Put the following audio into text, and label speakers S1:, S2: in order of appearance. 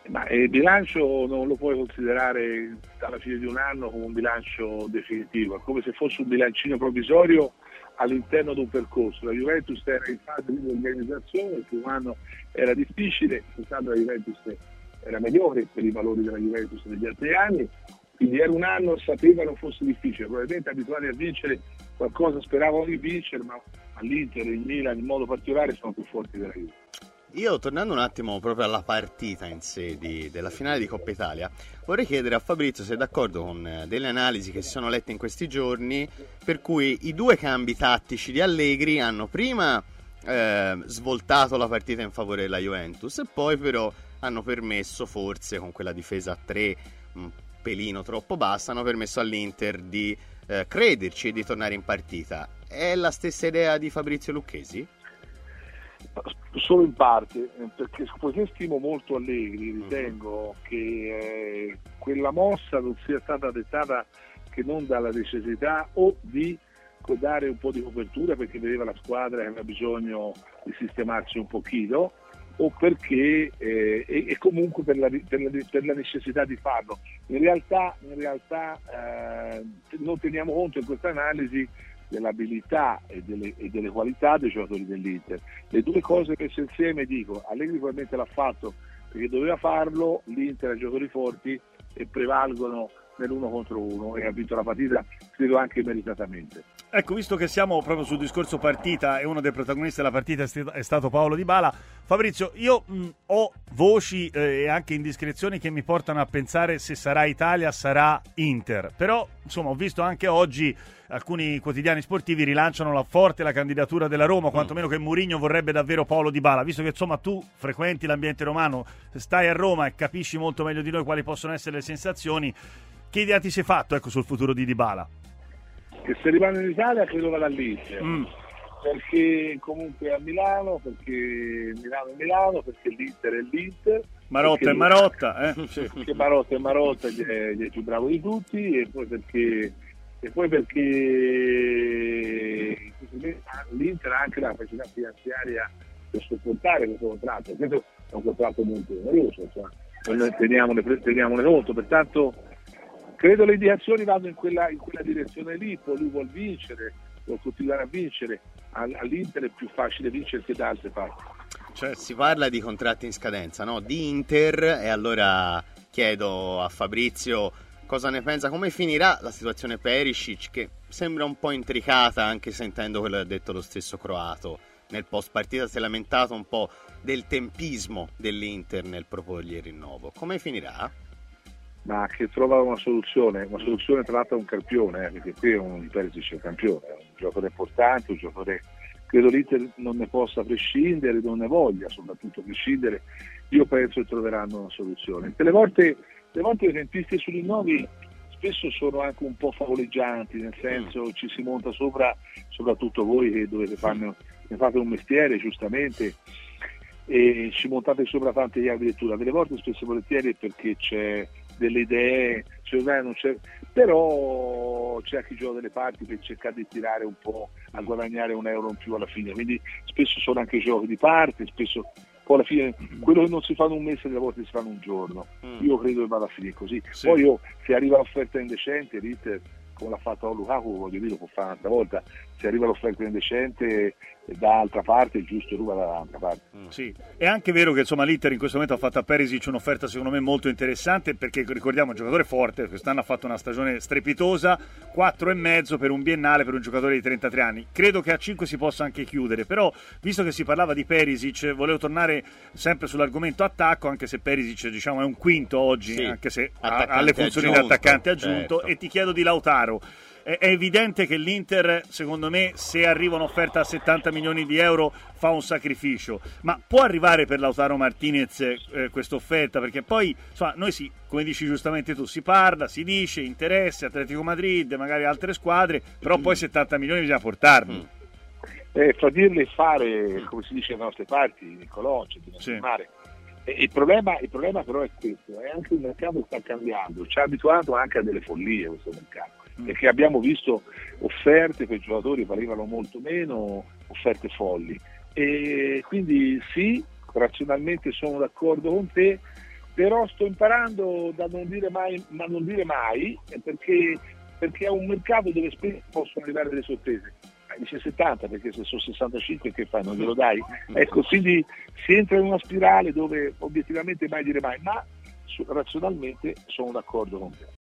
S1: Ma il bilancio non lo puoi considerare alla fine di un anno come un bilancio definitivo, è come se fosse un bilancino provvisorio all'interno di un percorso. La Juventus era in fase di organizzazione, il primo anno era difficile, quest'anno la Juventus era migliore per i valori della Juventus degli altri anni, quindi era un anno, sapevano fosse difficile, probabilmente abituati a vincere qualcosa speravano di vincere, ma all'Inter, il Milan in modo particolare sono più forti della Juve.
S2: Io, tornando un attimo proprio alla partita in sé della finale di Coppa Italia, vorrei chiedere a Fabrizio se è d'accordo con delle analisi che si sono lette in questi giorni, per cui i due cambi tattici di Allegri hanno prima svoltato la partita in favore della Juventus e poi però hanno permesso, forse con quella difesa a 3 un pelino troppo bassa, hanno permesso all'Inter di crederci e di tornare in partita. È la stessa idea di Fabrizio Lucchesi?
S1: Solo in parte, perché poiché stimo molto Allegri, ritengo che quella mossa non sia stata dettata che non dalla necessità o di dare un po' di copertura perché vedeva la squadra che aveva bisogno di sistemarsi un pochino, o perché e comunque per la necessità di farlo. In realtà non teniamo conto in questa analisi dell'abilità e delle qualità dei giocatori dell'Inter. Le due cose messe insieme, dico, Allegri probabilmente l'ha fatto perché doveva farlo, l'Inter ha giocatori forti e prevalgono nell'1 contro 1 e ha vinto la partita, credo anche meritatamente.
S3: Ecco, visto che siamo proprio sul discorso partita e uno dei protagonisti della partita è stato Paolo Dybala, Fabrizio, io ho voci e anche indiscrezioni che mi portano a pensare se sarà Italia, sarà Inter, però insomma ho visto anche oggi alcuni quotidiani sportivi rilanciano forte la candidatura della Roma, quantomeno che Mourinho vorrebbe davvero Paolo Dybala, visto che insomma tu frequenti l'ambiente romano, stai a Roma e capisci molto meglio di noi quali possono essere le sensazioni. Che idea ti sei fatto sul futuro di Dybala?
S1: Che se rimane in Italia credo vada all'Inter, perché comunque è a Milano, perché Milano è Milano, perché l'Inter è l'Inter.
S3: Marotta è Marotta,
S1: Perché Marotta è Marotta, gli è più bravo di tutti, e poi perché l'Inter ha anche la capacità finanziaria per sopportare questo contratto. Questo è un contratto molto oneroso, noi teniamone conto, pertanto credo le indicazioni vanno in quella direzione lì. Poi lui vuol vincere, vuol continuare a vincere, all'Inter è più facile vincere che da altre parti.
S2: Cioè si parla di contratti in scadenza, no? Di Inter, e allora chiedo a Fabrizio cosa ne pensa, come finirà la situazione Perisic, che sembra un po' intricata anche sentendo quello che ha detto lo stesso croato. Nel post partita si è lamentato un po' del tempismo dell'Inter nel proporgli il rinnovo. Come finirà?
S1: Ma che trova una soluzione tratta un campione, perché qui Perisic è un campione, è un giocatore importante, un giocatore, credo l'Inter non ne possa prescindere, non ne voglia soprattutto prescindere. Io penso che troveranno una soluzione. Le volte le tempistiche sui rinnovi spesso sono anche un po' favoleggianti, nel senso ci si monta sopra, soprattutto voi che ne fate un mestiere giustamente, e ci montate sopra tante chiavi di lettura. Delle volte spesso e volentieri è perché c'è delle idee, però c'è anche il gioco delle parti per cercare di tirare un po' a guadagnare €1 in più alla fine, quindi spesso sono anche giochi di parte, spesso poi alla fine quello che non si fa in un mese delle volte si fa in un giorno. Io credo che vada a finire così. Sì. Poi se arriva l'offerta indecente, l'Inter, come l'ha fatto Lukaku, voglio dire, lo può fare un'altra volta. Se arriva l'offerta indecente da altra parte, è giusto ruba dall'altra parte.
S3: Sì, è anche vero che insomma l'Inter in questo momento ha fatto a Perisic un'offerta secondo me molto interessante, perché ricordiamo un giocatore forte, quest'anno ha fatto una stagione strepitosa, 4,5 per un biennale per un giocatore di 33 anni. Credo che a 5 si possa anche chiudere, però visto che si parlava di Perisic, volevo tornare sempre sull'argomento attacco, anche se Perisic diciamo è un quinto oggi, sì, anche se ha le funzioni di attaccante aggiunto, certo. E ti chiedo di Lautaro. È evidente che l'Inter, secondo me, se arriva un'offerta a 70 milioni di euro fa un sacrificio, ma può arrivare per Lautaro Martinez questa offerta? Perché poi, insomma, noi come dici giustamente tu, si parla, si dice, interesse, Atletico Madrid, magari altre squadre, però poi 70 milioni bisogna portarli.
S1: Fra dirle e fare, come si dice dalle nostre parti, Niccolò,
S3: sì.
S1: Il problema però è questo, è anche il mercato sta cambiando, ci ha abituato anche a delle follie questo mercato, perché abbiamo visto offerte per giocatori che valevano molto meno, offerte folli, e quindi sì, razionalmente sono d'accordo con te, però sto imparando da non dire mai, ma non dire mai, perché è un mercato dove spesso possono arrivare delle sorprese. Dice 70, perché se sono 65 che fai, non glielo dai? Ecco, quindi si entra in una spirale dove obiettivamente mai dire mai, ma razionalmente sono d'accordo con te.